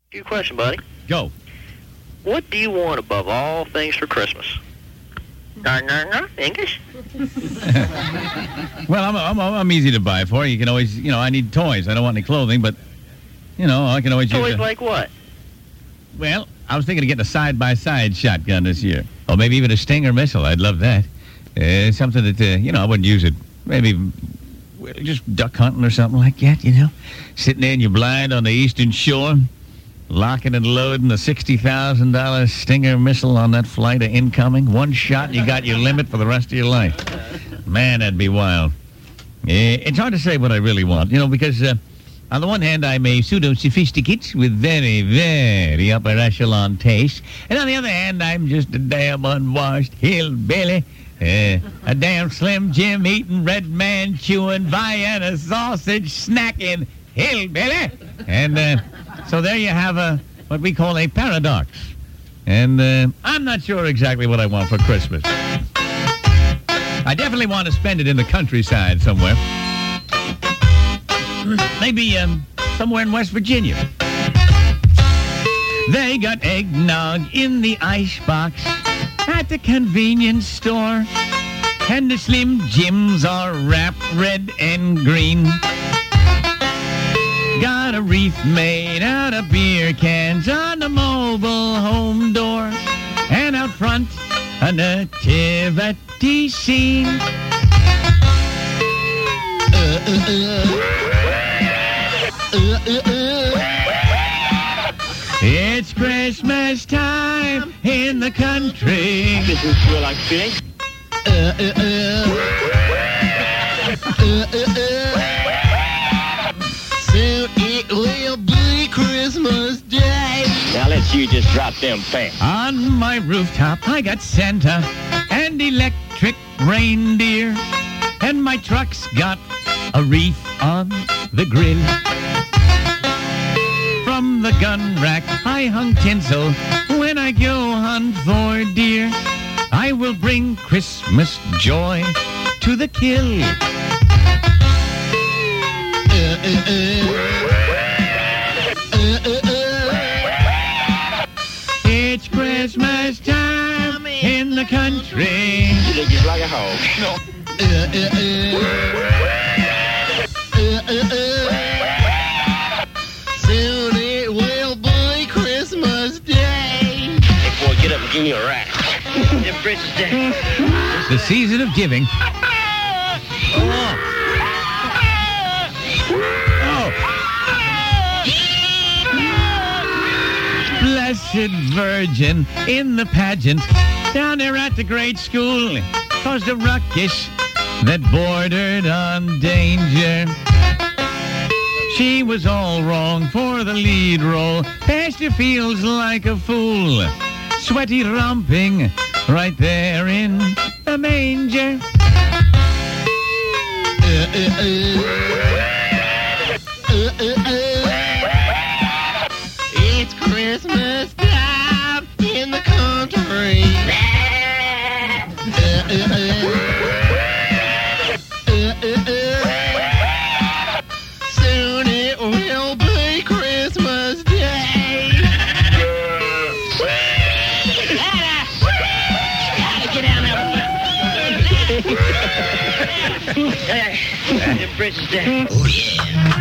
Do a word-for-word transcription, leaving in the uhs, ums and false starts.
Good question, buddy. Go. What do you want above all things for Christmas? Nah, nah, nah. English? Well, I'm, I'm I'm easy to buy for. You can always, you know, I need toys. I don't want any clothing, but, you know, I can always use Toys a- like what? Well, I was thinking of getting a side-by-side shotgun this year. Or maybe even a Stinger missile. I'd love that. Uh, something that, uh, you know, I wouldn't use it. Maybe well, just duck hunting or something like that, you know? Sitting there in your blind on the eastern shore, locking and loading the sixty thousand dollars Stinger missile on that flight of incoming. One shot, you got your limit for the rest of your life. Man, that'd be wild. Uh, it's hard to say what I really want, you know, because... Uh, On the one hand, I'm a pseudo-sophisticate with very, very upper echelon taste. And on the other hand, I'm just a damn unwashed hillbilly. Uh, a damn Slim Jim eating, red man chewing, Vienna sausage snacking hillbilly. And uh, so there you have a what we call a paradox. And uh, I'm not sure exactly what I want for Christmas. I definitely want to spend it in the countryside somewhere. Maybe um, somewhere in West Virginia. They got eggnog in the icebox at the convenience store. And the Slim Jims are wrapped red and green. Got a wreath made out of beer cans on the mobile home door. And out front, a nativity scene. Uh, uh, uh. Uh, uh, uh. It's Christmas time in the country. This is real like feeling. Uh, uh, uh. Uh, uh, uh. Soon it will be Christmas Day. Now let's you just drop them pants. On my rooftop, I got Santa and electric reindeer. And my truck's got a wreath on the grill. From the gun rack, I hung tinsel when I go hunt for deer. I will bring Christmas joy to the kill. Uh, uh, uh. Uh, uh, uh. It's Christmas time in the country. You look just like a hog. No. Uh, uh, uh. Uh, uh, uh. Soon it will be Christmas Day. Hey, boy, get up and give me a ride. The bridge is down. The season of giving. Oh. Oh. Blessed Virgin in the pageant down there at the grade school caused a ruckus that bordered on danger. She was all wrong for the lead role. Pastor feels like a fool. Sweaty romping right there in the manger. Uh, uh, uh. Uh, uh, uh. It's Christmas time in the country. Uh, uh, uh. The bridge is down. Oh, yeah.